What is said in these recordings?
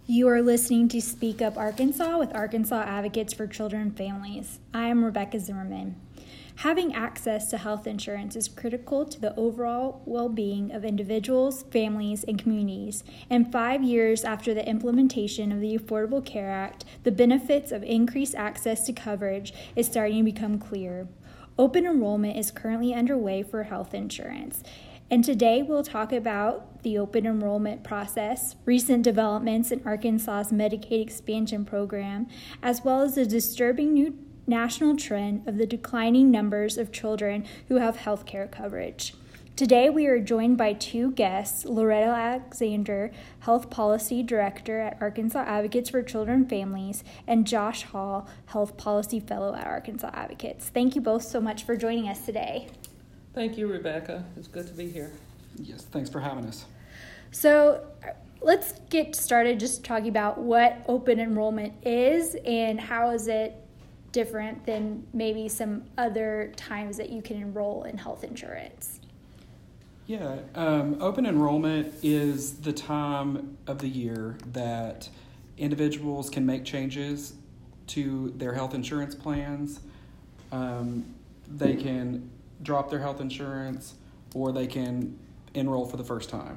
You are listening to Speak Up Arkansas with Arkansas Advocates for Children and Families. I am Rebecca Zimmerman. Having access to health insurance is critical to the overall well-being of individuals, families, and communities. And 5 years after the implementation of the Affordable Care Act, the benefits of increased access to coverage is starting to become clear. Open enrollment is currently underway for health insurance. And today we'll talk about the open enrollment process, recent developments in Arkansas's Medicaid expansion program, as well as the disturbing new national trend of the declining numbers of children who have health care coverage. Today we are joined by two guests, Loretta Alexander, Health Policy Director at Arkansas Advocates for Children and Families, and Josh Hall, Health Policy Fellow at Arkansas Advocates. Thank you both so much for joining us today. Thank you, Rebecca. It's good to be here. Yes, thanks for having us. So let's get started just talking about what open enrollment is and how is it different than maybe some other times that you can enroll in health insurance. Yeah, open enrollment is the time of the year that individuals can make changes to their health insurance plans. They can drop their health insurance, or they can enroll for the first time.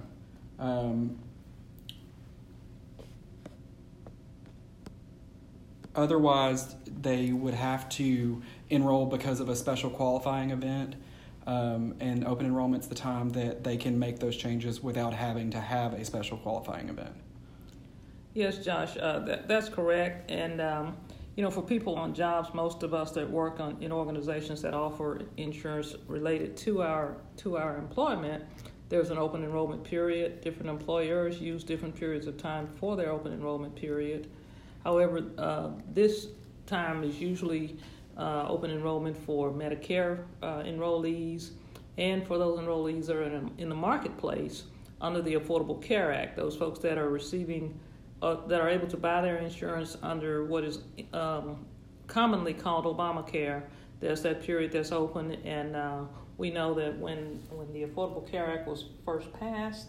Otherwise, they would have to enroll because of a special qualifying event, and open enrollment's the time that they can make those changes without having to have a special qualifying event. Yes, Josh, that's correct. And for people on jobs, most of us that work in organizations that offer insurance related to our employment, there's an open enrollment period. Different employers use different periods of time for their open enrollment period. However, this time is usually open enrollment for Medicare enrollees and for those enrollees that are in the marketplace under the Affordable Care Act, those folks that are receiving that are able to buy their insurance under what is commonly called Obamacare. There's that period that's open, and we know that when the Affordable Care Act was first passed,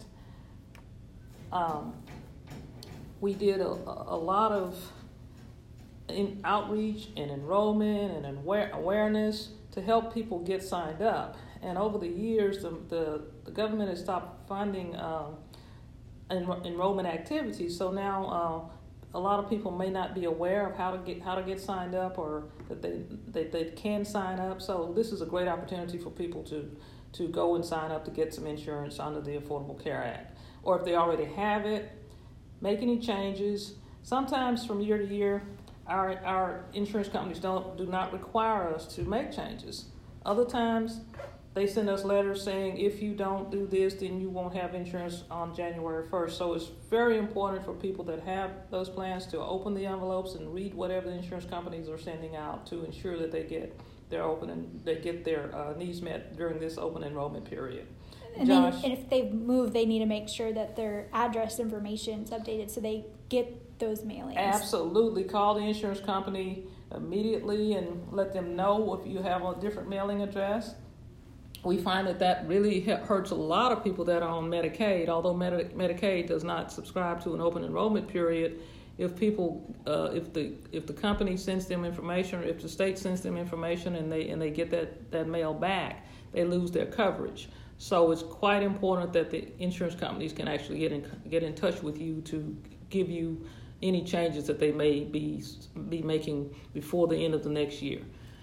we did a lot of outreach and enrollment and awareness to help people get signed up. And over the years, the government has stopped funding enrollment activities. So now a lot of people may not be aware of how to get signed up, or that they can sign up. So this is a great opportunity for people to go and sign up to get some insurance under the Affordable Care Act. Or if they already have it, make any changes. Sometimes from year to year, our insurance companies do not require us to make changes. Other times, they send us letters saying, if you don't do this, then you won't have insurance on January 1st. So it's very important for people that have those plans to open the envelopes and read whatever the insurance companies are sending out to ensure that they get their needs met during this open enrollment period. And Josh? And if they've moved, they need to make sure that their address information is updated so they get those mailings. Absolutely. Call the insurance company immediately and let them know if you have a different mailing address. We find that really hurts a lot of people that are on Medicaid. Although Medicaid does not subscribe to an open enrollment period, if the company sends them information, or if the state sends them information and they get that mail back, they lose their coverage. So it's quite important that the insurance companies can actually get in touch with you to give you any changes that they may be making before the end of the next year.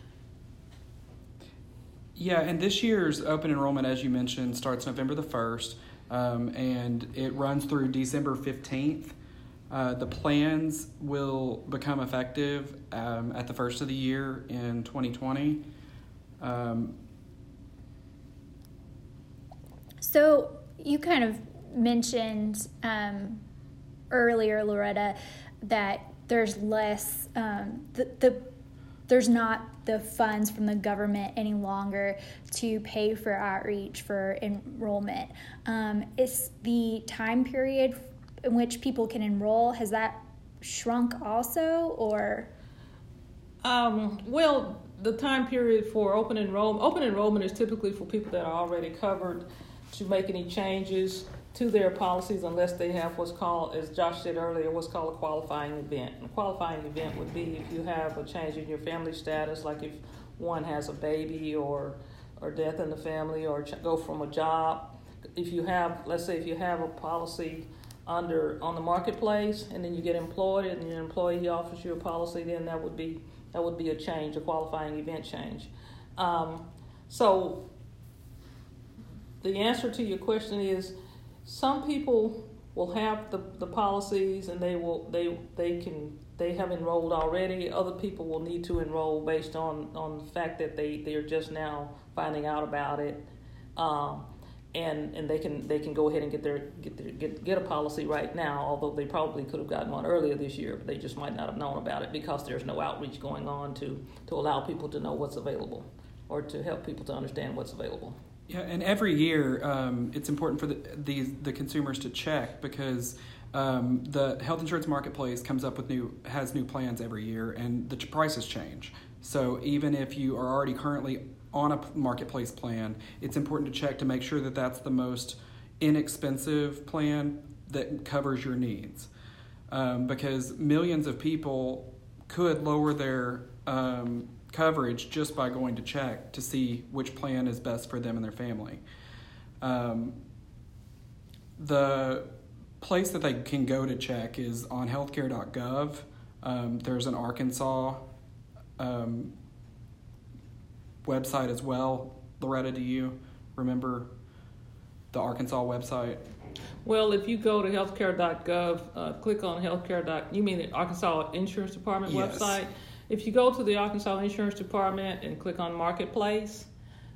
Yeah, and this year's open enrollment, as you mentioned, starts November the 1st, and it runs through December 15th. The plans will become effective at the first of the year in 2020. So you kind of mentioned earlier, Loretta, that there's less, there's not the funds from the government any longer to pay for outreach for enrollment. Is the time period in which people can enroll, has that shrunk also, or? Well, the time period for open enrollment is typically for people that are already covered to make any changes. to their policies unless they have what's called, as Josh said earlier, what's called a qualifying event. A qualifying event would be if you have a change in your family status, like if one has a baby or death in the family, or go from a job. If you have, let's say if you have a policy on the marketplace and then you get employed and your employee offers you a policy, then that would be a change, a qualifying event change. So the answer to your question is, some people will have the policies and they have enrolled already. Other people will need to enroll based on the fact that they're just now finding out about it, and they can go ahead and get a policy right now. Although they probably could have gotten one earlier this year, but they just might not have known about it because there's no outreach going on to allow people to know what's available or to help people to understand what's available. Yeah, and every year it's important for the consumers to check, because the health insurance marketplace comes up with has new plans every year, and the prices change. So even if you are already currently on a marketplace plan, it's important to check to make sure that that's the most inexpensive plan that covers your needs, because millions of people could lower their coverage just by going to check to see which plan is best for them and their family. The place that they can go to check is on healthcare.gov. There's an Arkansas website as well. Loretta, do you remember the Arkansas website? Well, if you go to healthcare.gov, click on you mean the Arkansas Insurance Department Yes. website? If you go to the Arkansas Insurance Department and click on Marketplace,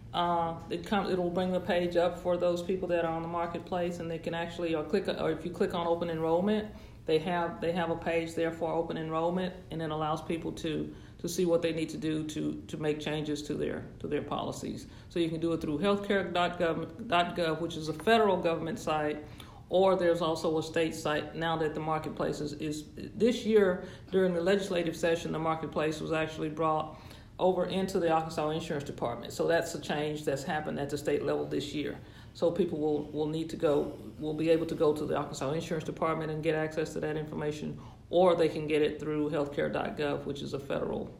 it'll bring the page up for those people that are on the Marketplace, and they can actually, or if you click on Open Enrollment, they have a page there for Open Enrollment, and it allows people to see what they need to do to make changes to their policies. So you can do it through healthcare.gov, which is a federal government site, or there's also a state site now that the Marketplace is this year during the legislative session, the Marketplace was actually brought over into the Arkansas Insurance Department. So that's a change that's happened at the state level this year. So people will be able to go to the Arkansas Insurance Department and get access to that information, or they can get it through healthcare.gov, which is a federal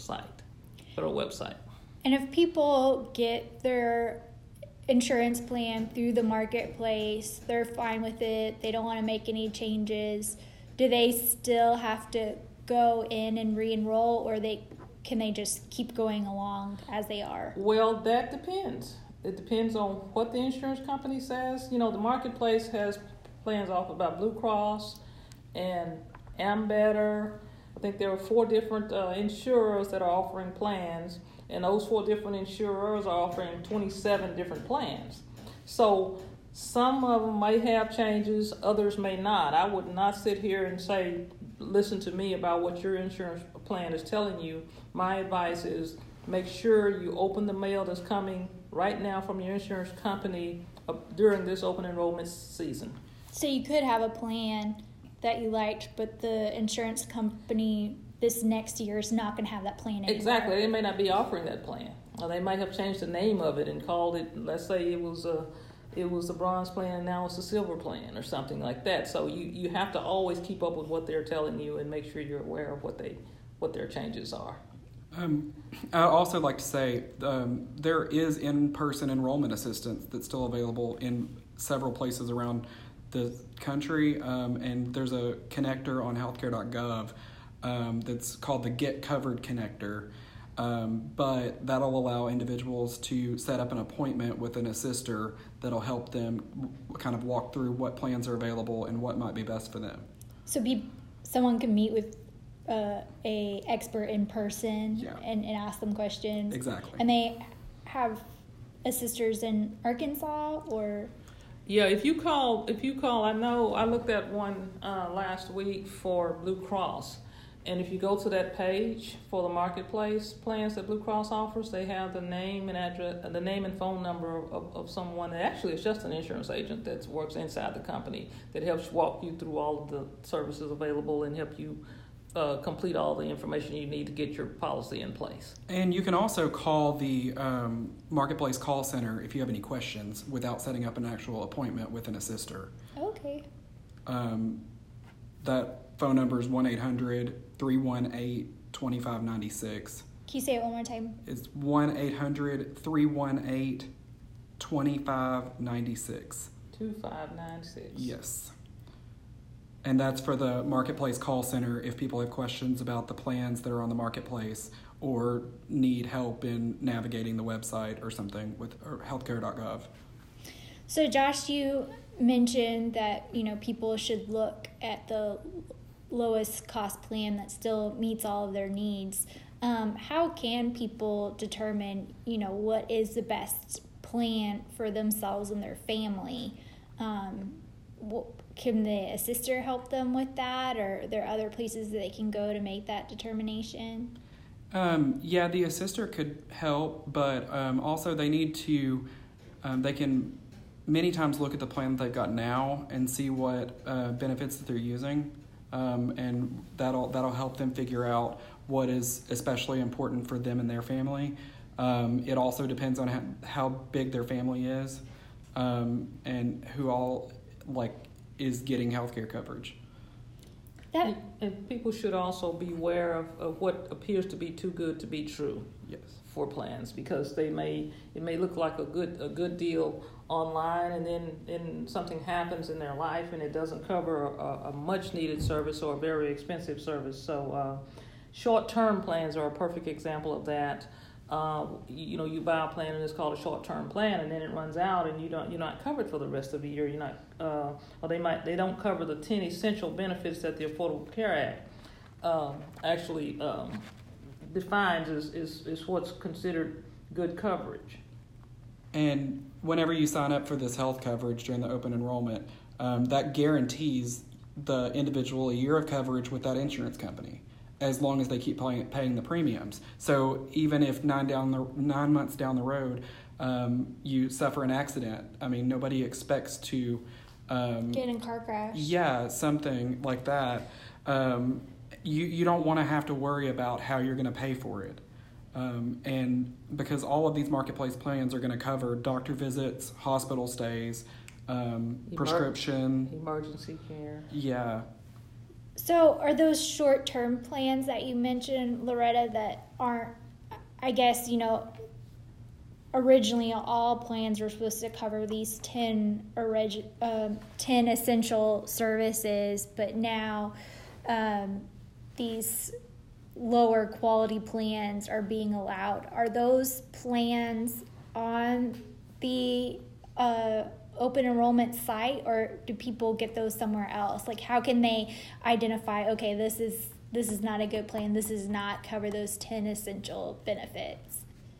website. And if people get their insurance plan through the marketplace, they're fine with it, they don't want to make any changes, do they still have to go in and re-enroll, or can they just keep going along as they are? Well, that depends. It depends on what the insurance company says. The marketplace has plans offered by Blue Cross and Ambetter. I think there are 4 different insurers that are offering plans, and those 4 different insurers are offering 27 different plans. So some of them may have changes, others may not. I would not sit here and say, listen to me about what your insurance plan is telling you. My advice is make sure you open the mail that's coming right now from your insurance company during this open enrollment season. So you could have a plan that you liked, but the insurance company this next year is not going to have that plan anymore. Exactly. They may not be offering that plan. Or they might have changed the name of it and called it, let's say it was the bronze plan and now it's the silver plan or something like that. So you have to always keep up with what they're telling you and make sure you're aware of what their changes are. I'd also like to say there is in-person enrollment assistance that's still available in several places around the country, and there's a connector on healthcare.gov that's called the Get Covered connector, but that'll allow individuals to set up an appointment with an assister that'll help them kind of walk through what plans are available and what might be best for them. So someone can meet with a expert in person and ask them questions. Exactly. And they have assisters in Arkansas, or? Yeah, if you call, I know I looked at one last week for Blue Cross, and if you go to that page for the marketplace plans that Blue Cross offers, they have the name and address, the name and phone number of someone that actually is just an insurance agent that works inside the company that helps walk you through all of the services available and help you complete all the information you need to get your policy in place. And you can also call the Marketplace call center if you have any questions without setting up an actual appointment with an assister. Okay. That phone number is 1-800-318-2596. Can you say it one more time? It's 1-800-318-2596. 2596. Yes. And that's for the Marketplace call center if people have questions about the plans that are on the Marketplace or need help in navigating the website or something with or healthcare.gov. So Josh, you mentioned that, people should look at the lowest cost plan that still meets all of their needs. How can people determine, what is the best plan for themselves and their family? Can the assister help them with that, or are there other places that they can go to make that determination? Yeah, the assister could help, but also they need to, they can many times look at the plan that they've got now and see what benefits that they're using, and that'll help them figure out what is especially important for them and their family. It also depends on how big their family is, and who all is getting healthcare coverage. And people should also be aware of what appears to be too good to be true. Yes. For plans, because it may look like a good deal online, and then something happens in their life and it doesn't cover a much needed service or a very expensive service. So short-term plans are a perfect example of that. You buy a plan and it's called a short-term plan, and then it runs out and you're not covered for the rest of the year. You're not, or they don't cover the 10 essential benefits that the Affordable Care Act actually defines is what's considered good coverage. And whenever you sign up for this health coverage during the open enrollment, that guarantees the individual a year of coverage with that insurance company, as long as they keep paying the premiums. So even if 9 months down the road, you suffer an accident, nobody expects to get in a car crash. Yeah, something like that. You don't want to have to worry about how you're going to pay for it. And because all of these Marketplace plans are going to cover doctor visits, hospital stays, prescription. Emergency care. Yeah. So are those short-term plans that you mentioned, Loretta, that aren't, I guess, originally all plans were supposed to cover these 10 essential services, but now these lower quality plans are being allowed. Are those plans on the open enrollment site, or do people get those somewhere else? How can they identify, okay, this is not a good plan, this does not cover those 10 essential benefits?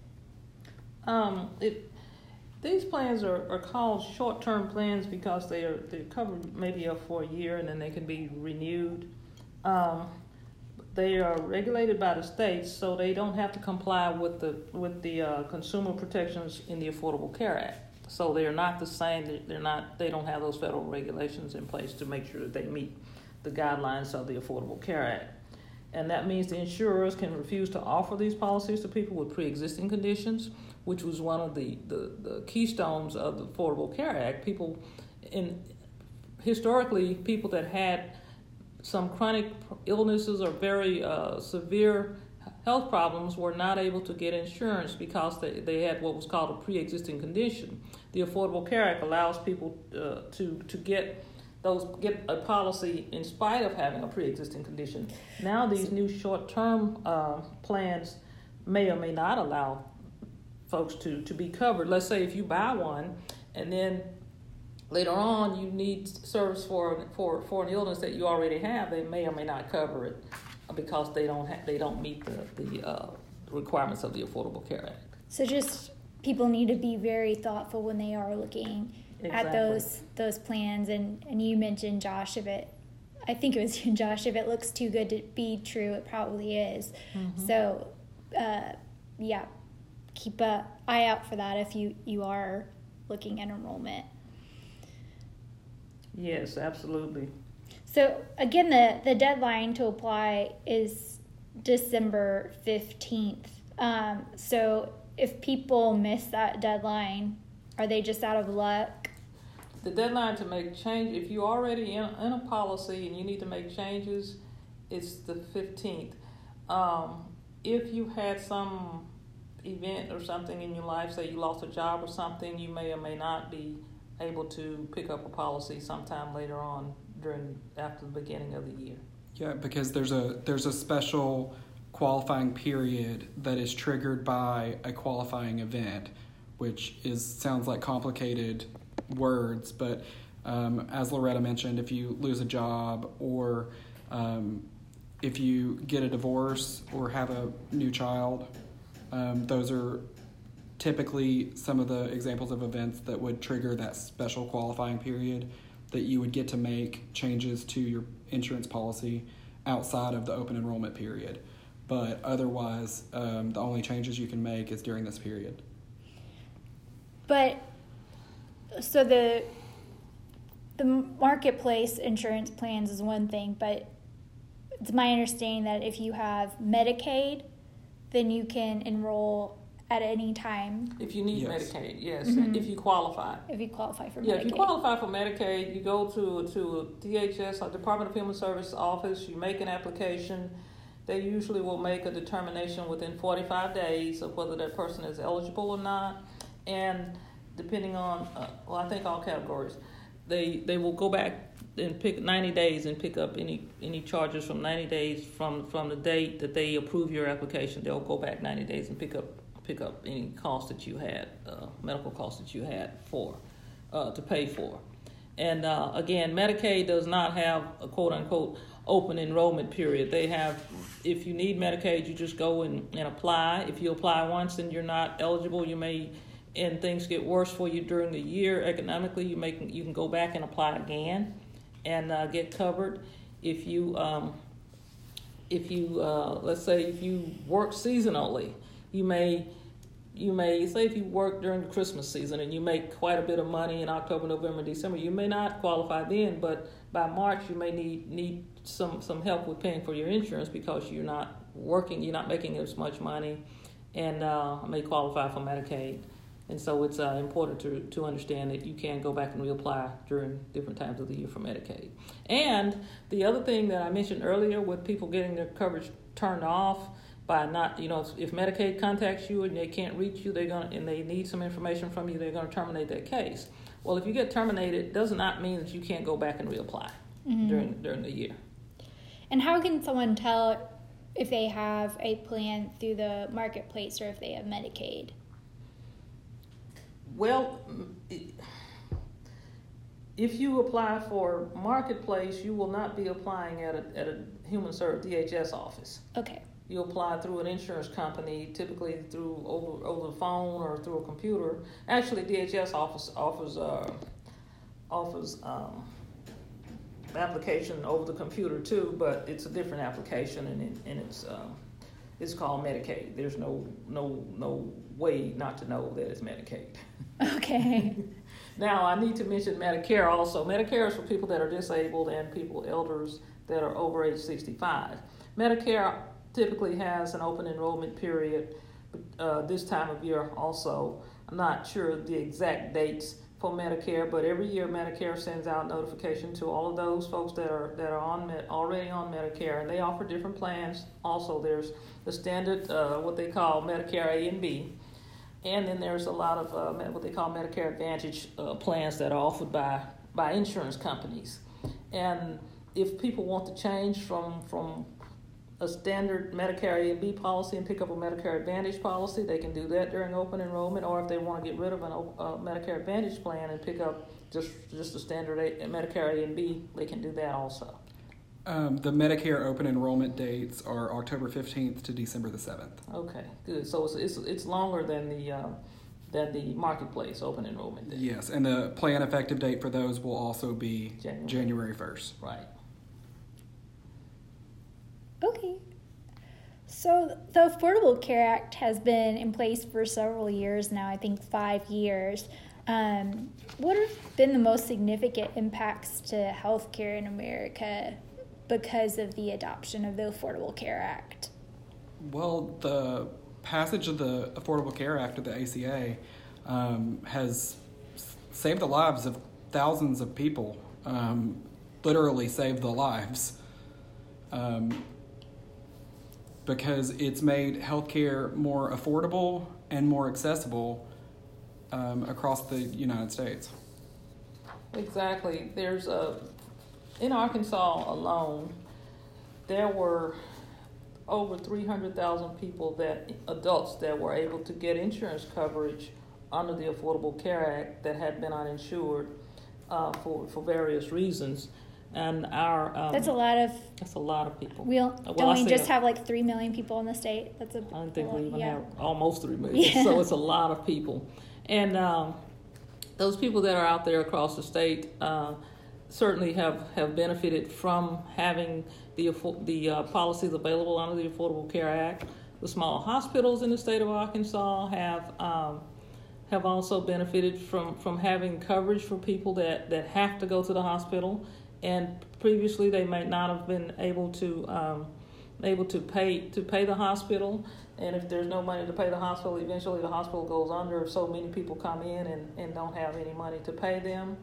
These plans are called short-term plans because they're covered maybe for a year and then they can be renewed. They are regulated by the states, so they don't have to comply with the consumer protections in the Affordable Care Act. So they are not the same. They don't have those federal regulations in place to make sure that they meet the guidelines of the Affordable Care Act. And that means the insurers can refuse to offer these policies to people with pre-existing conditions, which was one of the keystones of the Affordable Care Act. Historically, people that had some chronic illnesses or very severe health problems were not able to get insurance because they had what was called a pre-existing condition. The Affordable Care Act allows people to get a policy in spite of having a pre-existing condition. Now these new short-term plans may or may not allow folks to be covered. Let's say if you buy one and then later on you need service for an illness that you already have, they may or may not cover it because they don't meet the requirements of the Affordable Care Act. So just people need to be very thoughtful when they are looking at those plans. And you mentioned, Josh, if it looks too good to be true, it probably is. Mm-hmm. So keep an eye out for that if you are looking at enrollment. Yes, absolutely. So again, the deadline to apply is December 15th. So if people miss that deadline, are they just out of luck? The deadline to make change, if you're already in a policy and you need to make changes, it's the 15th. If you had some event or something in your life, say you lost a job or something, you may or may not be able to pick up a policy sometime later on after the beginning of the year. Yeah, because there's a special qualifying period that is triggered by a qualifying event, which sounds like complicated words, but as Loretta mentioned, if you lose a job or if you get a divorce or have a new child, those are typically some of the examples of events that would trigger that special qualifying period that you would get to make changes to your insurance policy outside of the open enrollment period. But otherwise, the only changes you can make is during this period. But so the marketplace insurance plans is one thing, but it's my understanding that if you have Medicaid, then you can enroll at any time. If you need Medicaid, yes. Mm-hmm. If you qualify. If you qualify for Medicaid. Yeah, if you qualify for Medicaid, you go to a DHS, a Department of Human Services office, you make an application. They usually will make a determination within 45 days of whether that person is eligible or not. And depending on, I think all categories, they will go back and pick 90 days and pick up any charges from 90 days from the date that they approve your application. They'll go back 90 days and pick up any costs that you had, medical costs that you had to pay for. And again, Medicaid does not have a quote unquote open enrollment period. They have, if you need Medicaid, you just go and apply. If you apply once and you're not eligible, and things get worse for you during the year economically, you can go back and apply again and get covered. If you let's say if you work seasonally, you may say if you work during the Christmas season and you make quite a bit of money in October, November, December, you may not qualify then, but by March you may need some help with paying for your insurance because you're not working, you're not making as much money, and may qualify for Medicaid. And so it's important to understand that you can go back and reapply during different times of the year for Medicaid. And the other thing that I mentioned earlier with people getting their coverage turned off by not, if Medicaid contacts you and they can't reach you, and they need some information from you, they're going to terminate that case. Well, if you get terminated, it does not mean that you can't go back and reapply during the year. And how can someone tell if they have a plan through the marketplace or if they have Medicaid? Well, if you apply for Marketplace, you will not be applying at a Human Services DHS office. Okay. You apply through an insurance company, typically through over the phone or through a computer. Actually, DHS offers application over the computer too, but it's a different application, and it's called Medicaid. There's no way not to know that it's Medicaid. Okay. Now, I need to mention Medicare also. Medicare is for people that are disabled and elders that are over age 65. Medicare typically has an open enrollment period this time of year also. I'm not sure the exact dates for Medicare, but every year Medicare sends out notification to all of those folks that are already on Medicare, and they offer different plans. Also, there's the standard, what they call Medicare A and B, and then there's a lot of what they call Medicare Advantage plans that are offered by insurance companies. And if people want to change from a standard Medicare A and B policy and pick up a Medicare Advantage policy, they can do that during open enrollment. Or if they want to get rid of a Medicare Advantage plan and pick up just a standard Medicare A and B, they can do that also. The Medicare open enrollment dates are October 15th to December the 7th. Okay, good. So it's longer than the Marketplace open enrollment date. Yes, and the plan effective date for those will also be January 1st. Right. Okay. So the Affordable Care Act has been in place for several years now, I think 5 years. What have been the most significant impacts to healthcare in America because of the adoption of the Affordable Care Act? Well, the passage of the Affordable Care Act of the ACA has saved the lives of thousands of people, literally saved the lives, because it's made healthcare more affordable and more accessible across the United States. Exactly. There's in Arkansas alone, there were over 300,000 people, adults that were able to get insurance coverage under the Affordable Care Act that had been uninsured for various reasons. And that's a lot of people. Don't we just have like 3 million people in the state? I don't think we even have almost 3 million. Yeah. So it's a lot of people. And those people that are out there across the state certainly have benefited from having the policies available under the Affordable Care Act. The small hospitals in the state of Arkansas have also benefited from having coverage for people that have to go to the hospital, and previously they might not have been able to pay the hospital. And if there's no money to pay the hospital, eventually the hospital goes under. So many people come in and don't have any money to pay them.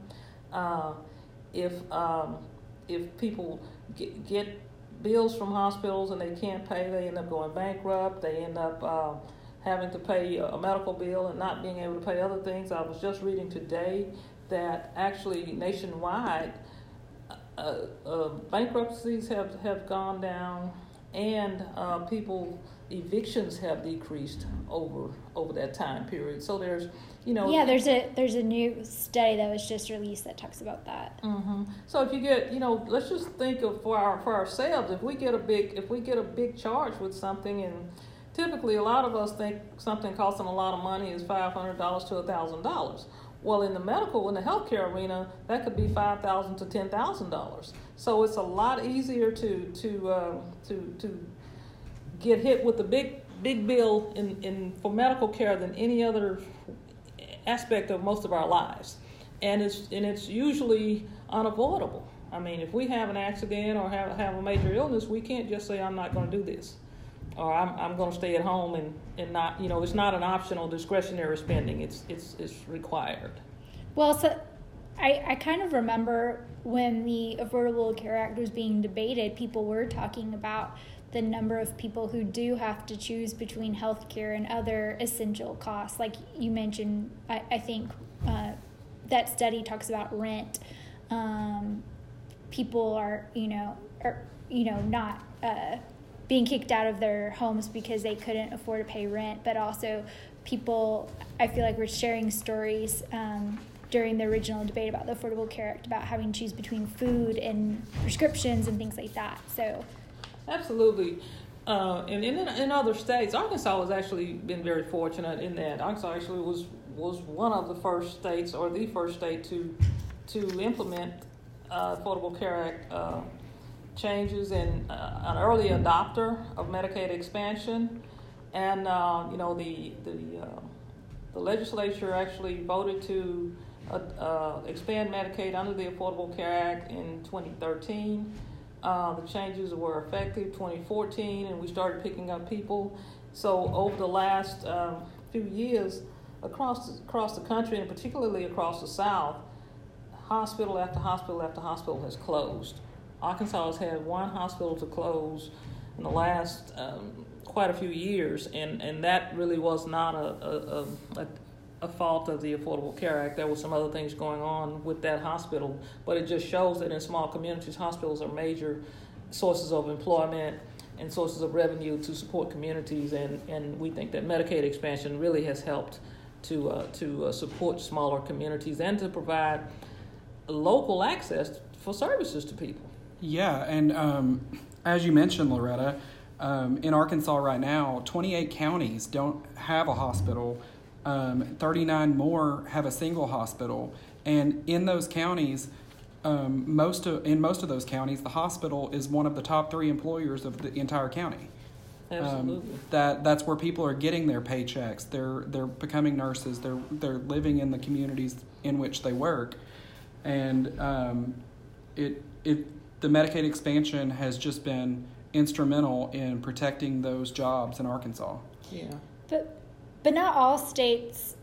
If people get bills from hospitals and they can't pay, they end up going bankrupt. They end up having to pay a medical bill and not being able to pay other things. I was just reading today that actually nationwide bankruptcies have gone down, and evictions have decreased over that time period. So there's there's a new study that was just released that talks about that. Mm-hmm. So if you get let's just think of for ourselves, if we get a big charge with something, and typically a lot of us think something costing a lot of money is $500 to $1,000. Well, in the healthcare arena, that could be $5,000 to $10,000. So it's a lot easier to get hit with a big bill for medical care than any other aspect of most of our lives, and it's usually unavoidable. I mean, if we have an accident or have a major illness, we can't just say I'm not going to do this, or I'm going to stay at home and not. It's not an optional discretionary spending. It's required. Well, so I kind of remember when the Affordable Care Act was being debated, people were talking about the number of people who do have to choose between health care and other essential costs. Like you mentioned, I think that study talks about rent. People are not being kicked out of their homes because they couldn't afford to pay rent, but also people, I feel like, were sharing stories during the original debate about the Affordable Care Act about having to choose between food and prescriptions and things like that. So absolutely. And in other states, Arkansas has actually been very fortunate in that. Arkansas actually was one of the first states, or the first state, to implement Affordable Care Act changes, and an early adopter of Medicaid expansion. And the legislature actually voted to expand Medicaid under the Affordable Care Act in 2013. The changes were effective 2014, and we started picking up people. So over the last few years, across the country, and particularly across the South, hospital after hospital after hospital has closed. Arkansas has had one hospital to close in the last quite a few years, and that really was not a fault of the Affordable Care Act. There were some other things going on with that hospital, but it just shows that in small communities, hospitals are major sources of employment and sources of revenue to support communities, and we think that Medicaid expansion really has helped to support smaller communities and to provide local access for services to people. Yeah, and as you mentioned, Loretta, in Arkansas right now, 28 counties don't have a hospital. 39 more have a single hospital, and in those counties, most of those counties, the hospital is one of the top 3 employers of the entire county. Absolutely. That's where people are getting their paychecks. They're becoming nurses. They're living in the communities in which they work, and the Medicaid expansion has just been instrumental in protecting those jobs in Arkansas. Yeah. But not all states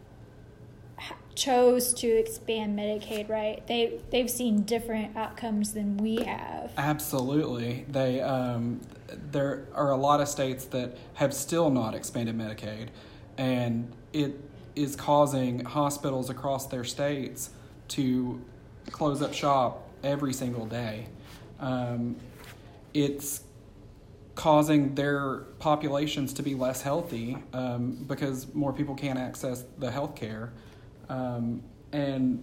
chose to expand Medicaid, right? They've seen different outcomes than we have. Absolutely. There are a lot of states that have still not expanded Medicaid, and it is causing hospitals across their states to close up shop every single day. It's causing their populations to be less healthy because more people can't access the health care. And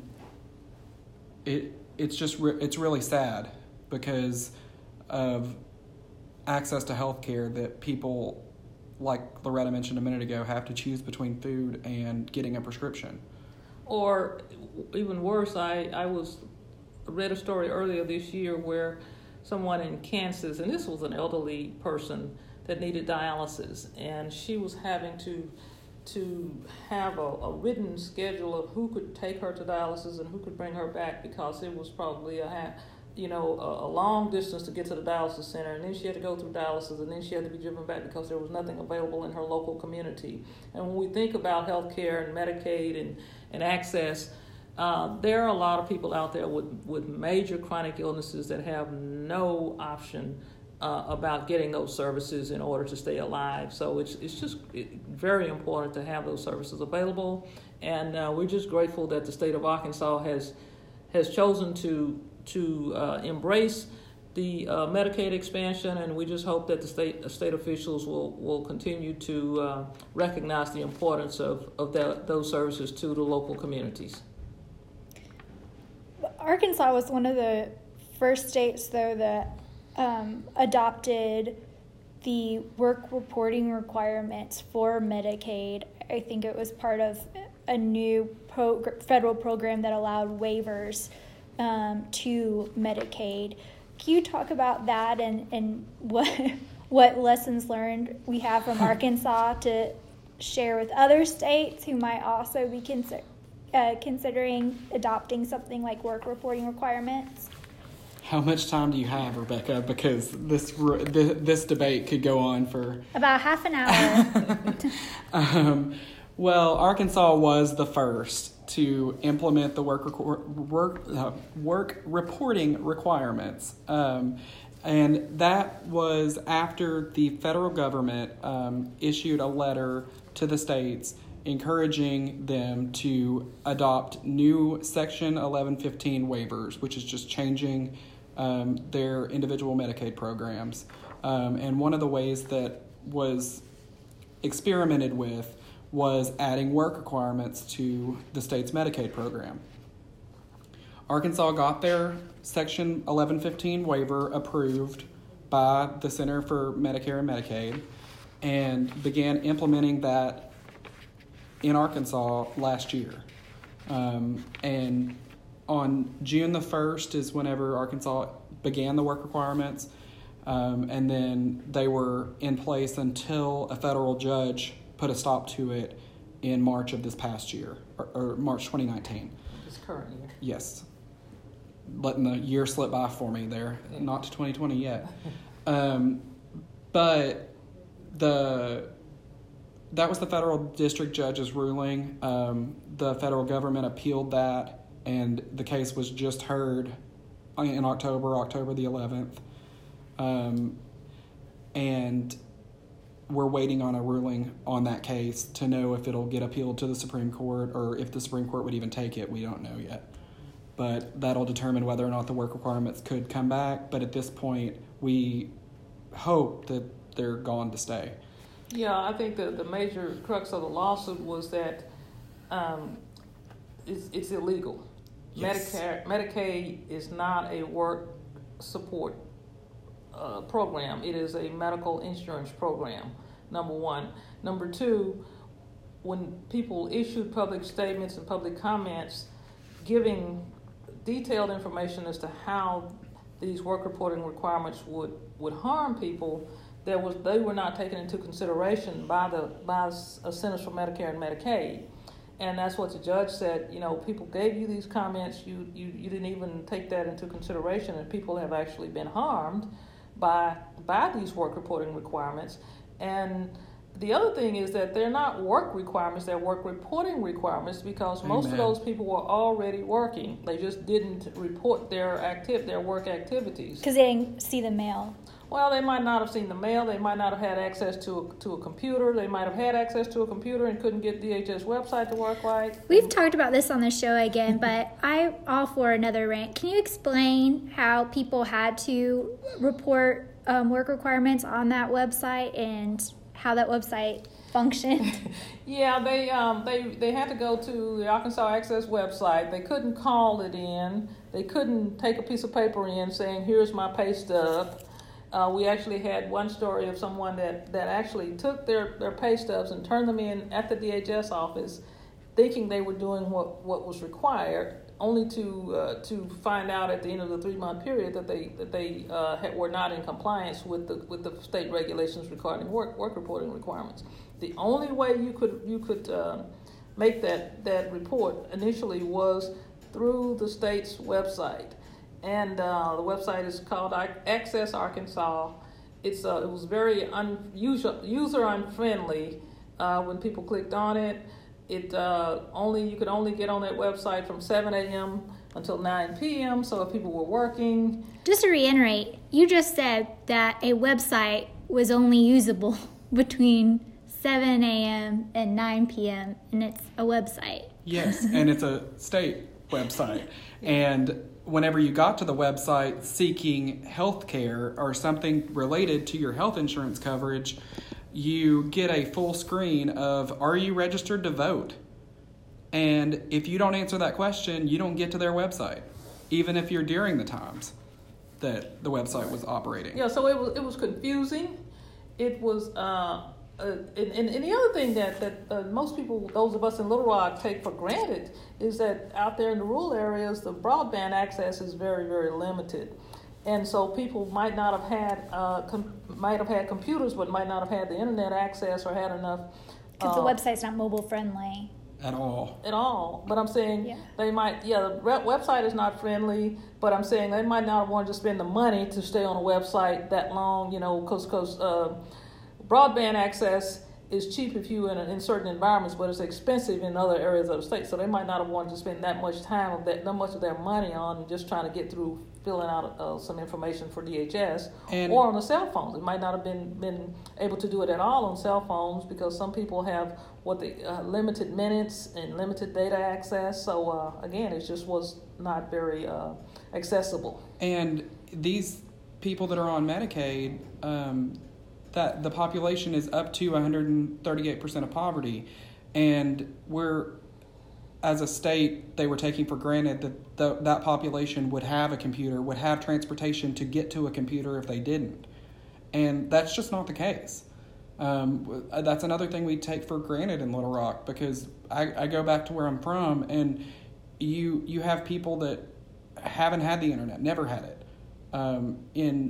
it's really sad because of access to health care that people, like Loretta mentioned a minute ago, have to choose between food and getting a prescription. Or even worse, I read a story earlier this year where someone in Kansas, and this was an elderly person that needed dialysis, and she was having to have a written schedule of who could take her to dialysis and who could bring her back, because it was probably a long distance to get to the dialysis center, and then she had to go through dialysis, and then she had to be driven back because there was nothing available in her local community. And when we think about healthcare and Medicaid and access, there are a lot of people out there with major chronic illnesses that have no option about getting those services in order to stay alive. So it's just very important to have those services available, and we're just grateful that the state of Arkansas has chosen to embrace the Medicaid expansion, and we just hope that the state officials will continue to recognize the importance of those services to the local communities. Arkansas was one of the first states, though, that adopted the work reporting requirements for Medicaid. I think it was part of a new federal program that allowed waivers to Medicaid. Can you talk about that and what lessons learned we have from Arkansas to share with other states who might also be considering adopting something like work reporting requirements? How much time do you have, Rebecca? Because this debate could go on for about half an hour. Well, Arkansas was the first to implement the work reporting requirements, and that was after the federal government issued a letter to the states encouraging them to adopt new Section 1115 waivers, which is just changing their individual Medicaid programs. And one of the ways that was experimented with was adding work requirements to the state's Medicaid program. Arkansas got their Section 1115 waiver approved by the Center for Medicare and Medicaid and began implementing that in Arkansas last year. And on June the 1st is whenever Arkansas began the work requirements, and then they were in place until a federal judge put a stop to it in March of this past year, or March 2019. This current year. Yes. Letting the year slip by for me there. Yeah. Not to 2020 yet. But that was the federal district judge's ruling. The federal government appealed that, and the case was just heard in October the 11th. And we're waiting on a ruling on that case to know if it'll get appealed to the Supreme Court or if the Supreme Court would even take it. We don't know yet. But that'll determine whether or not the work requirements could come back. But at this point, we hope that they're gone to stay. Yeah, I think the major crux of the lawsuit was that it's illegal. Yes. Medicaid is not a work support program. It is a medical insurance program, number one. Number two, when people issued public statements and public comments giving detailed information as to how these work reporting requirements would harm people, they were not taken into consideration by Centers for Medicare and Medicaid. And that's what the judge said. People gave you these comments. You didn't even take that into consideration, and people have actually been harmed by these work reporting requirements. And the other thing is that they're not work requirements; they're work reporting requirements, because most of those people were already working. They just didn't report their work activities because they didn't see the mail. Well, they might not have seen the mail. They might not have had access to a computer. They might have had access to a computer and couldn't get DHS website to work right. We've talked about this on the show again, but I'm all for another rant. Can you explain how people had to report work requirements on that website and how that website functioned? Yeah, they had to go to the Arkansas Access website. They couldn't call it in. They couldn't take a piece of paper in saying, "Here's my pay stub." We actually had one story of someone that actually took their pay stubs and turned them in at the DHS office, thinking they were doing what was required, only to find out at the end of the 3-month period that they were not in compliance with the state regulations regarding work reporting requirements. The only way you could make that report initially was through the state's website. And the website is called Access Arkansas. It was very user unfriendly when people clicked on it. You could only get on that website from 7 a.m. until 9 p.m. So if people were working. Just to reiterate, you just said that a website was only usable between 7 a.m. and 9 p.m. and it's a website. Yes, and it's a state website. And whenever you got to the website seeking health care or something related to your health insurance coverage, you get a full screen of, are you registered to vote? And if you don't answer that question, you don't get to their website, even if you're during the times that the website was operating. Yeah, so it was confusing. It was, and the other thing that most people, those of us in Little Rock, take for granted is that out there in the rural areas, the broadband access is very, very limited. And so people might not have had computers, but might not have had the internet access or had enough. Because the website's not mobile friendly. At all. But I'm saying they might, the website is not friendly, but I'm saying they might not want to spend the money to stay on a website that long, because broadband access is cheap if you in certain environments, but it's expensive in other areas of the state. So they might not have wanted to spend that much time that much of their money on just trying to get through filling out some information for DHS or on the cell phones. It might not have been able to do it at all on cell phones because some people have limited minutes and limited data access. So again, it just was not very accessible. And these people that are on Medicaid, that the population is up to 138% of poverty, and as a state, they were taking for granted that that population would have a computer, would have transportation to get to a computer if they didn't. And that's just not the case. That's another thing we take for granted in Little Rock, because I go back to where I'm from, and you have people that haven't had the internet, never had it,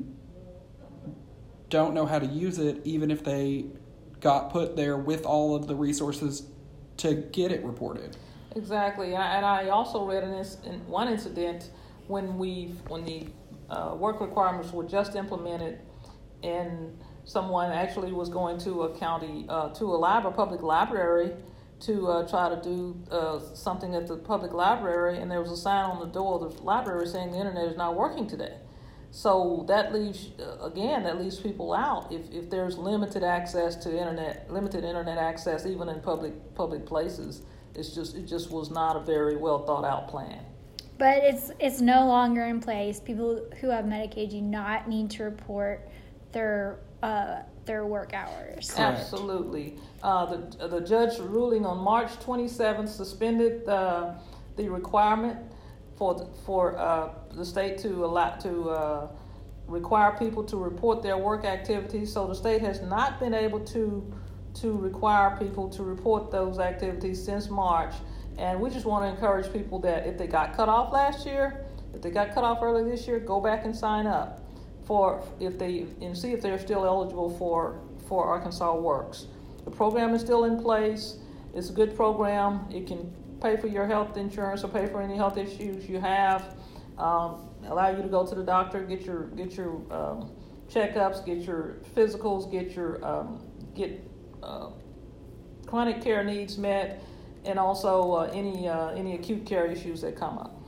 don't know how to use it, even if they got put there with all of the resources to get it reported. Exactly, and I also read in one incident when the work requirements were just implemented, and someone actually was going to a county to a public library to try to do something at the public library, and there was a sign on the door of the library saying the internet is not working today. So that leaves people out. If there's limited access to limited internet access, even in public places, it just was not a very well thought out plan. But it's no longer in place. People who have Medicaid do not need to report their work hours. Correct. Absolutely. The judge ruling on March 27th suspended the requirement for the state to require people to report their work activities. So the state has not been able to require people to report those activities since March. And we just want to encourage people that if they got cut off last year, if they got cut off early this year, go back and sign up see if they're still eligible for Arkansas Works. The program is still in place. It's a good program. It can pay for your health insurance or pay for any health issues you have. Allow you to go to the doctor, get your checkups, get your physicals, get chronic care needs met, and also any acute care issues that come up.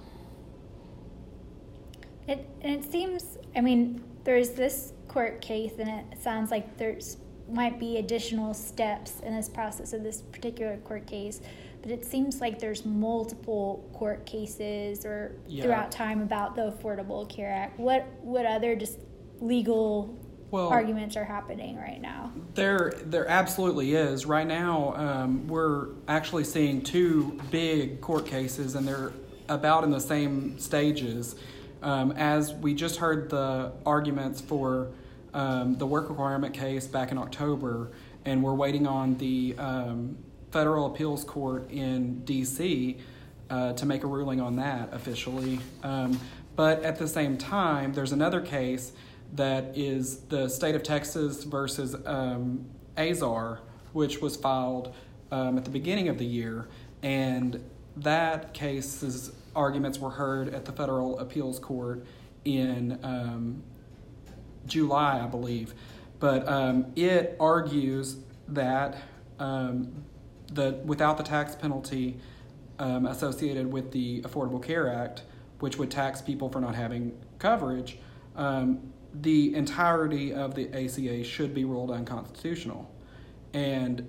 It seems, there's this court case, and it sounds like might be additional steps in this process of this particular court case, but it seems like there's multiple court cases throughout time about the Affordable Care Act. What other just legal arguments are happening right now? There absolutely is. Right now, we're actually seeing two big court cases, and they're about in the same stages. As we just heard the arguments for the work requirement case back in October, and we're waiting on the federal appeals court in D.C. To make a ruling on that officially. But at the same time, there's another case that is the state of Texas versus Azar, which was filed at the beginning of the year, and that case's arguments were heard at the federal appeals court in July, I believe. But it argues that without the tax penalty associated with the Affordable Care Act, which would tax people for not having coverage, the entirety of the ACA should be ruled unconstitutional. And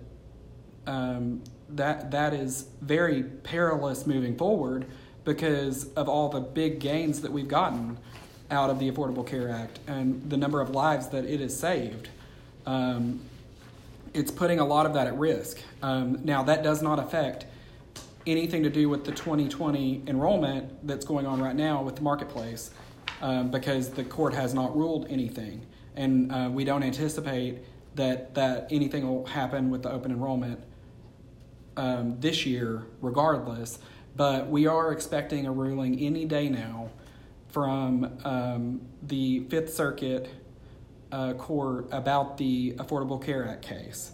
that is very perilous moving forward because of all the big gains that we've gotten out of the Affordable Care Act and the number of lives that it has saved. It's putting a lot of that at risk. Now, that does not affect anything to do with the 2020 enrollment that's going on right now with the marketplace because the court has not ruled anything. And we don't anticipate that anything will happen with the open enrollment this year regardless. But we are expecting a ruling any day now from the Fifth Circuit court about the Affordable Care Act case.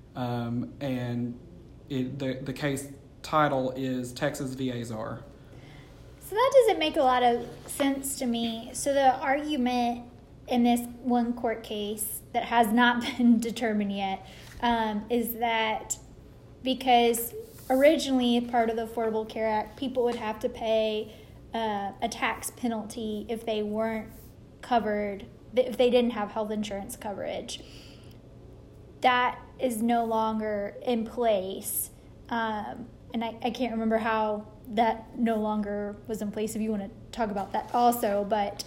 And the case title is Texas v. Azar. So that doesn't make a lot of sense to me. So the argument in this one court case that has not been determined yet is that because originally part of the Affordable Care Act, people would have to pay a tax penalty if they weren't covered, if they didn't have health insurance coverage. That is no longer in place. And I can't remember how that no longer was in place, if you want to talk about that also. But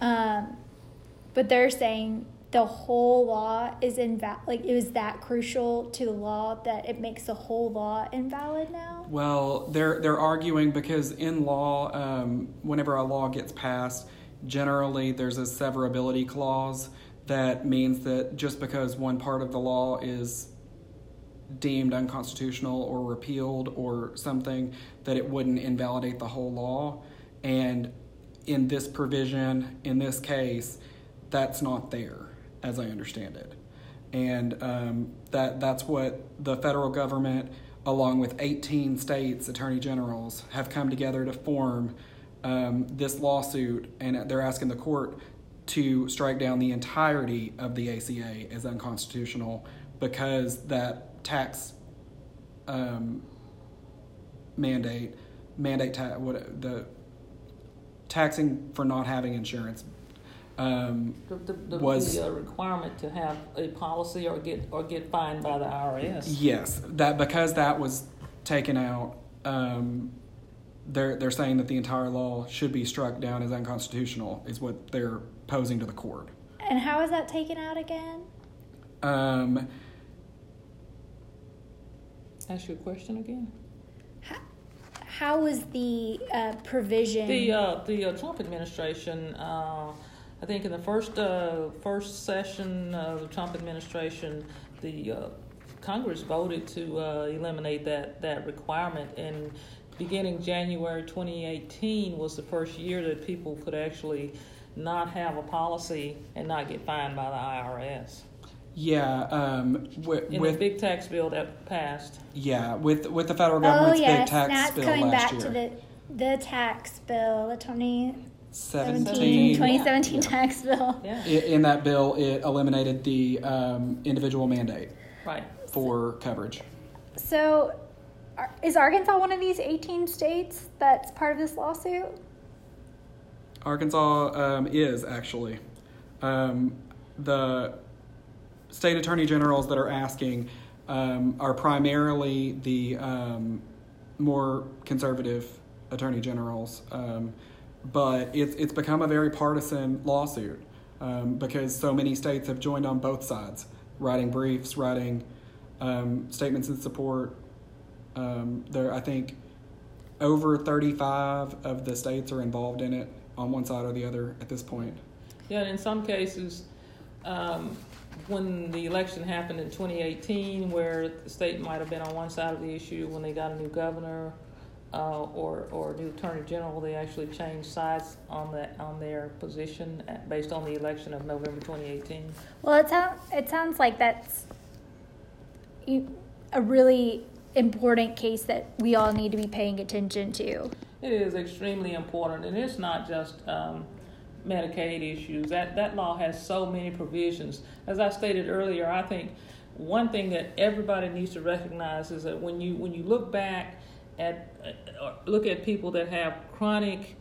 they're saying the whole law is invalid. Like, it was that crucial to the law that it makes the whole law invalid now? Well, they're arguing because in law, whenever a law gets passed, generally there's a severability clause that means that just because one part of the law is deemed unconstitutional or repealed or something, that it wouldn't invalidate the whole law. And in this provision, in this case, that's not there, as I understand it. And that's what the federal government, along with 18 states' attorney generals, have come together to form this lawsuit, and they're asking the court to strike down the entirety of the ACA as unconstitutional because that tax the taxing for not having insurance was the requirement to have a policy or get fined by the IRS. Yes, that because that was taken out, they're saying that the entire law should be struck down as unconstitutional, is what they're posing to the court. And how is that taken out again? Ask your question again. How was the provision? The Trump administration, I think in the first session of the Trump administration, the Congress voted to eliminate that requirement, and beginning January 2018 was the first year that people could actually not have a policy and not get fined by the IRS. Yeah, In the big tax bill that passed. Yeah, with the federal government's big tax that's bill coming last back year. to the tax bill, the 2017 tax bill. Yeah. In that bill, it eliminated the individual mandate Right. for coverage. So, is Arkansas one of these 18 states that's part of this lawsuit? Arkansas is actually. The state attorney generals that are asking are primarily the more conservative attorney generals, but it's become a very partisan lawsuit because so many states have joined on both sides, writing briefs, writing statements in support. I think over 35 of the states are involved in it on one side or the other at this point. Yeah, and in some cases, when the election happened in 2018, where the state might have been on one side of the issue, when they got a new governor or a new attorney general, they actually changed sides on their position based on the election of November 2018. Well, it sounds like that's a really important case that we all need to be paying attention to. It is extremely important, and it's not just Medicaid issues. That law has so many provisions. As I stated earlier, I think one thing that everybody needs to recognize is that when you look back at people that have chronic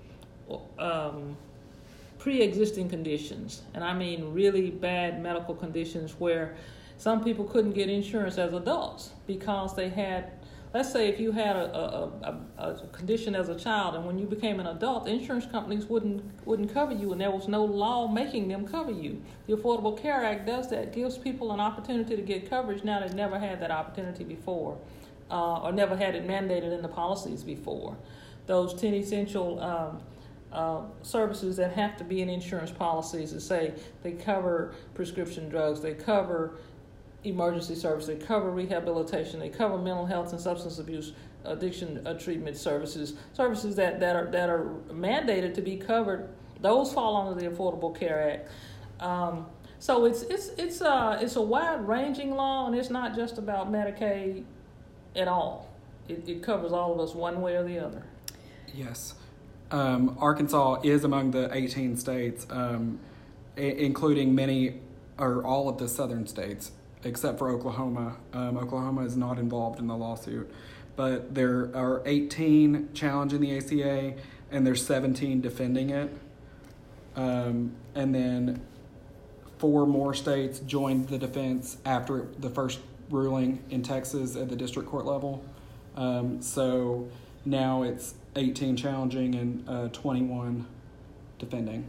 pre-existing conditions, and I mean really bad medical conditions where some people couldn't get insurance as adults because they had, let's say if you had a condition as a child and when you became an adult, the insurance companies wouldn't cover you and there was no law making them cover you. The Affordable Care Act does that, gives people an opportunity to get coverage now they've never had that opportunity before or never had it mandated in the policies before. Those 10 essential services that have to be in insurance policies to say they cover prescription drugs, they cover emergency service, they cover rehabilitation, they cover mental health and substance abuse addiction treatment services that are mandated to be covered. Those fall under the Affordable Care Act. So it's a wide ranging law, and it's not just about Medicaid at all. It covers all of us one way or the other. Yes. Arkansas is among the 18 states, including many or all of the southern states, except for Oklahoma. Oklahoma is not involved in the lawsuit. But there are 18 challenging the ACA, and there's 17 defending it. And then 4 more states joined the defense after the first ruling in Texas at the district court level. So now it's 18 challenging and 21 defending.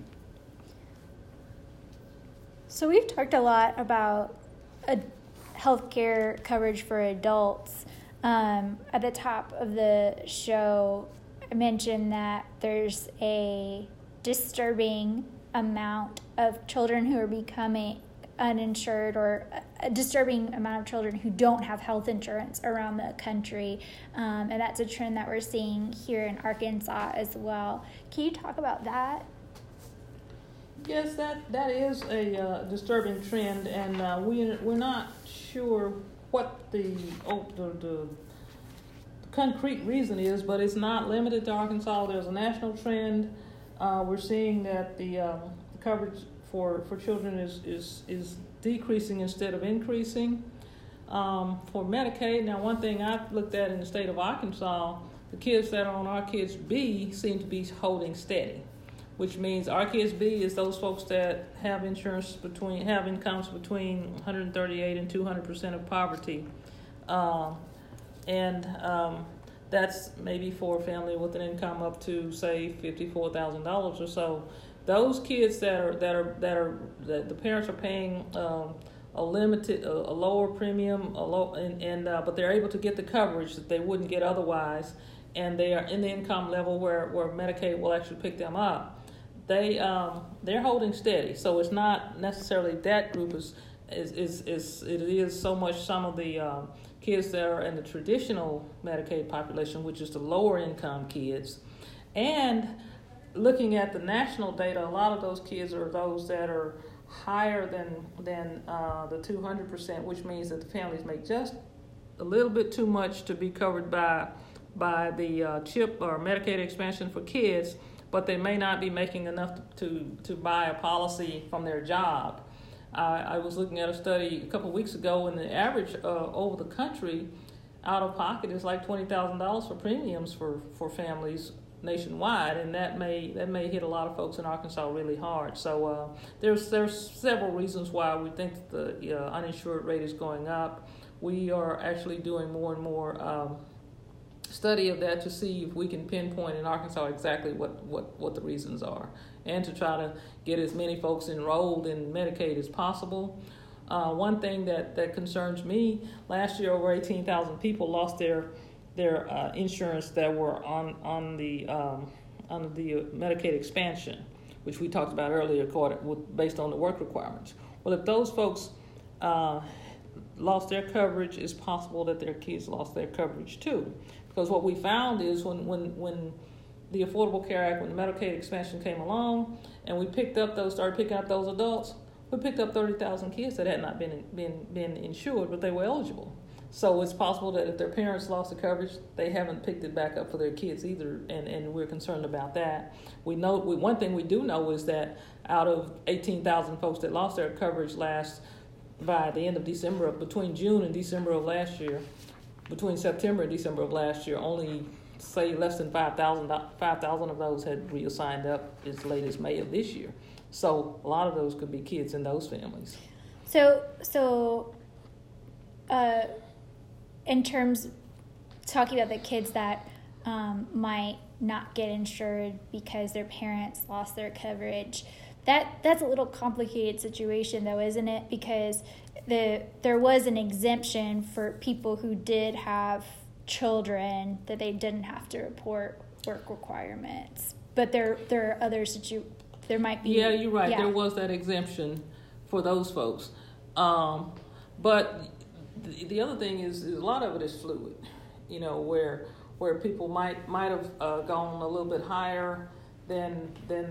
So we've talked a lot about healthcare coverage for adults. At the top of the show, I mentioned that there's a disturbing amount of children who are becoming uninsured, or a disturbing amount of children who don't have health insurance around the country. And that's a trend that we're seeing here in Arkansas as well. Can you talk about that? Yes, that is a disturbing trend, and we're not sure what the concrete reason is, but it's not limited to Arkansas. There's a national trend. We're seeing that the coverage for children is decreasing instead of increasing. For Medicaid, now one thing I've looked at in the state of Arkansas, the kids that are on Our Kids B seem to be holding steady, which means Our Kids B is those folks that have incomes between 138 and 200% of poverty, and that's maybe for a family with an income up to say $54,000 or so. Those kids that the parents are paying a lower premium, but they're able to get the coverage that they wouldn't get otherwise, and they are in the income level where Medicaid will actually pick them up. They're holding steady. So it's not necessarily that group it is so much some of the kids that are in the traditional Medicaid population, which is the lower income kids, and looking at the national data, a lot of those kids are those that are higher than the 200%, which means that the families make just a little bit too much to be covered by the CHIP or Medicaid expansion for kids, but they may not be making enough to buy a policy from their job. I was looking at a study a couple of weeks ago, and the average over the country out of pocket is like $20,000 for premiums for families nationwide, and that may hit a lot of folks in Arkansas really hard. So there's several reasons why we think the uninsured rate is going up. We are actually doing more and more study of that to see if we can pinpoint in Arkansas exactly what the reasons are, and to try to get as many folks enrolled in Medicaid as possible. One thing that concerns me, last year over 18,000 people lost their insurance that were on the Medicaid expansion, which we talked about earlier, based on the work requirements. Well, if those folks lost their coverage, it's possible that their kids lost their coverage too. Because what we found is when the Affordable Care Act, when the Medicaid expansion came along, and we started picking up those adults, we picked up 30,000 kids that had not been insured, but they were eligible. So it's possible that if their parents lost the coverage, they haven't picked it back up for their kids either, and we're concerned about that. One thing we do know is that out of 18,000 folks that lost their coverage by the end of December, between June and December of last year, between September and December of last year, only say less than 5,000 of those had reassigned up as late as May of this year. So a lot of those could be kids in those families. So in terms, talking about the kids that might not get insured because their parents lost their coverage, that's a little complicated situation though, isn't it? Because there was an exemption for people who did have children that they didn't have to report work requirements. But there are others that there might be. Yeah, you're right. Yeah. There was that exemption for those folks. But the other thing is a lot of it is fluid, where people might have gone a little bit higher than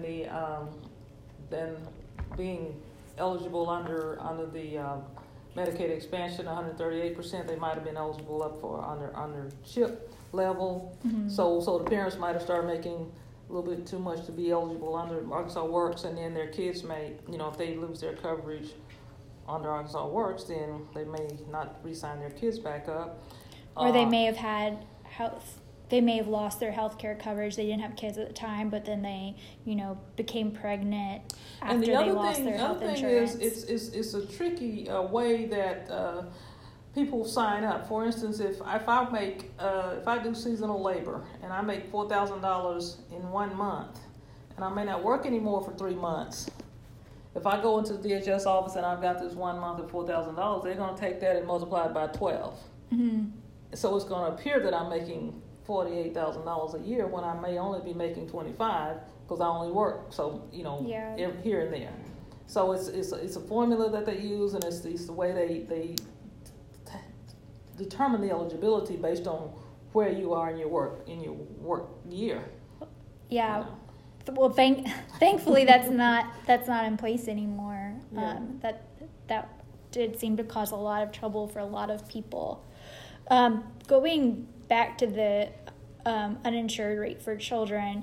being eligible under the Medicaid expansion, 138%. They might have been eligible up for under CHIP level. Mm-hmm. So the parents might have started making a little bit too much to be eligible under Arkansas Works, and then their kids may, if they lose their coverage under Arkansas Works, then they may not re-sign their kids back up. Or they may have had they may have lost their health care coverage. They didn't have kids at the time, but then they, became pregnant after they lost their health insurance. It's a tricky way that people sign up. For instance, if I do seasonal labor and I make $4,000 in 1 month, and I may not work anymore for 3 months. If I go into the DHS office and I've got this 1 month of $4,000, they're going to take that and multiply it by 12. Mm-hmm. So it's going to appear that I'm making $48,000 a year when I may only be making $25,000 because I only work. So here and there. So it's a formula that they use, and it's the way they determine the eligibility based on where you are in your work year. Yeah. Well, thankfully that's not in place anymore. Yeah. That did seem to cause a lot of trouble for a lot of people. Going back to the uninsured rate for children,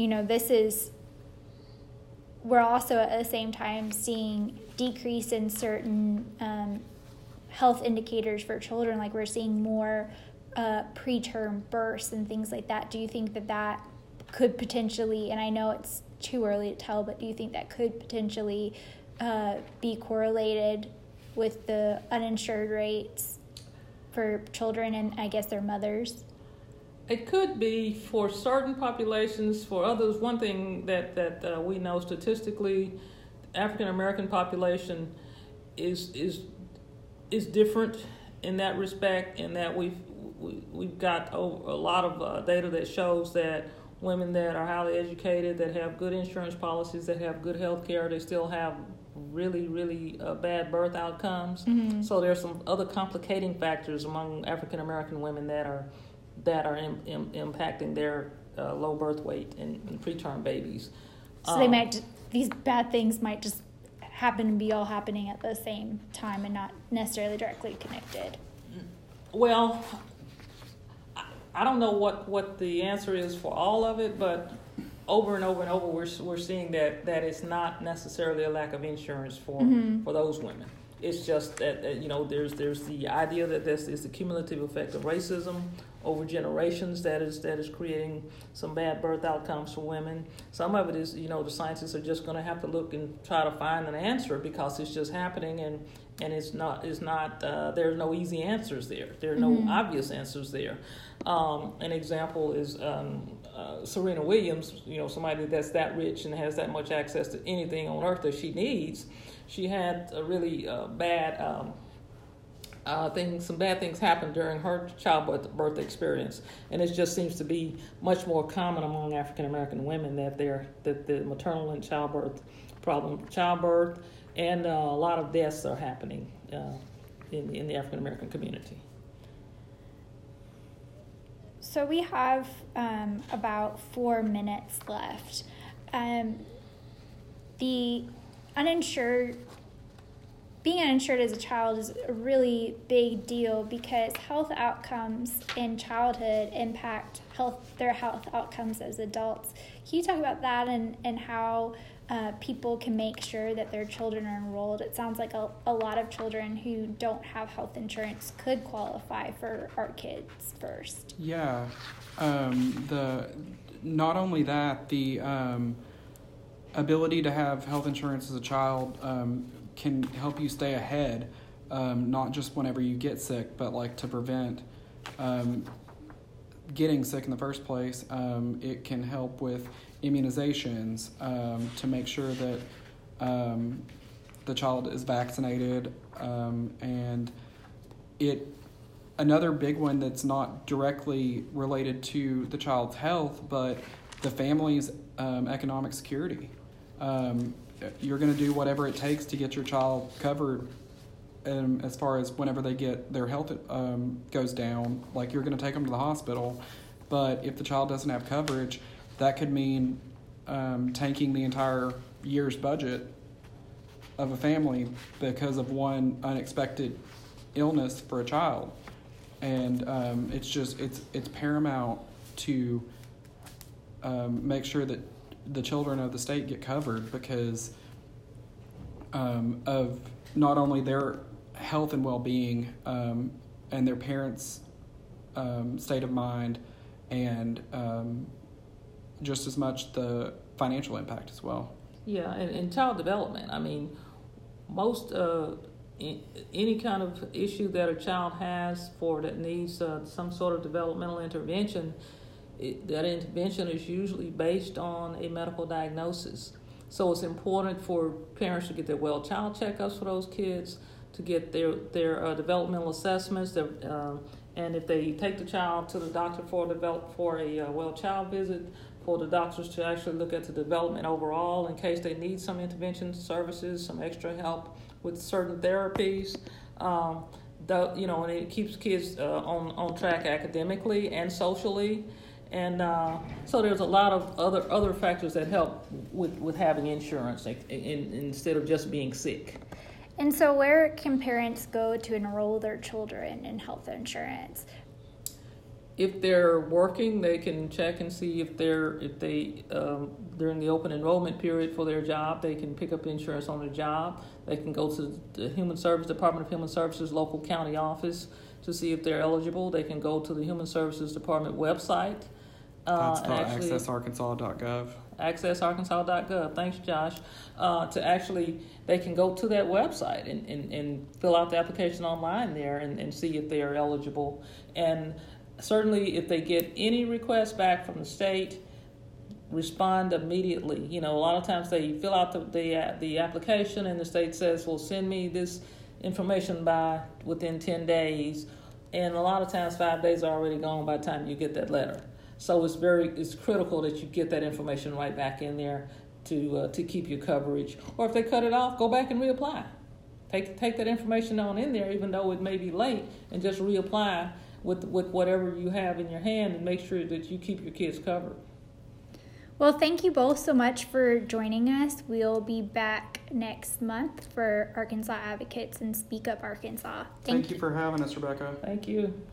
we're also at the same time seeing decrease in certain health indicators for children. Like we're seeing more preterm births and things like that. Do you think that could potentially, and I know it's too early to tell, but do you think that could potentially be correlated with the uninsured rates for children and I guess their mothers? It could be for certain populations. For others, one thing that we know statistically, African American population is different in that respect, in that we've got a lot of data that shows that women that are highly educated, that have good insurance policies, that have good health care, they still have really, really bad birth outcomes. Mm-hmm. So there's some other complicating factors among African American women that are impacting low birth weight and preterm babies. So these bad things might just happen to be all happening at the same time and not necessarily directly connected. Well, I don't know what the answer is for all of it, but over and over and over, we're seeing that it's not necessarily a lack of insurance for those women. It's just that there's the idea that this is the cumulative effect of racism over generations that is creating some bad birth outcomes for women. Some of it is the scientists are just going to have to look and try to find an answer because it's just happening and it's not there are no easy answers there. There are no obvious answers there. An example is Serena Williams, somebody that's that rich and has that much access to anything on earth that she needs. She had a really bad some bad things happened during her childbirth experience, and it just seems to be much more common among African American women that the maternal and childbirth and a lot of deaths are happening in the African American community. So we have about 4 minutes left. Being uninsured as a child is a really big deal because health outcomes in childhood impact their health outcomes as adults. Can you talk about that and how people can make sure that their children are enrolled? It sounds like a lot of children who don't have health insurance could qualify for Our Kids First. Yeah. Not only that, the ability to have health insurance as a child can help you stay ahead, not just whenever you get sick, but like to prevent getting sick in the first place. It can help with immunizations to make sure that the child is vaccinated, and another big one that's not directly related to the child's health, but the family's economic security. You're going to do whatever it takes to get your child covered as far as whenever they get their health goes down. Like, you're going to take them to the hospital, but if the child doesn't have coverage, that could mean tanking the entire year's budget of a family because of one unexpected illness for a child. And it's paramount to make sure that the children of the state get covered because of not only their health and well-being and their parents' state of mind, and just as much the financial impact as well. Yeah, and child development. I mean, most any kind of issue that a child has that needs some sort of developmental intervention, that intervention is usually based on a medical diagnosis. So it's important for parents to get their well child checkups for those kids, to get their developmental assessments, and if they take the child to the doctor for a well child visit, for the doctors to actually look at the development overall in case they need some intervention services, some extra help with certain therapies. And it keeps kids on track academically and socially. And so there's a lot of other factors that help with having insurance instead of just being sick. And so where can parents go to enroll their children in health insurance? If they're working, they can check and see if they during the open enrollment period for their job, they can pick up insurance on their job. They can go to the Department of Human Services local county office to see if they're eligible. They can go to the Human Services Department website. That's called accessarkansas.gov. Accessarkansas.gov. Thanks, Josh. They can go to that website and fill out the application online there and see if they are eligible. And certainly, if they get any request back from the state, respond immediately. A lot of times they fill out the application and the state says, well, send me this information within 10 days. And a lot of times 5 days are already gone by the time you get that letter. So it's critical that you get that information right back in there to keep your coverage. Or if they cut it off, go back and reapply. Take that information on in there, even though it may be late, and just reapply with whatever you have in your hand and make sure that you keep your kids covered. Well, thank you both so much for joining us. We'll be back next month for Arkansas Advocates and Speak Up Arkansas. Thank you for having us, Rebecca. Thank you.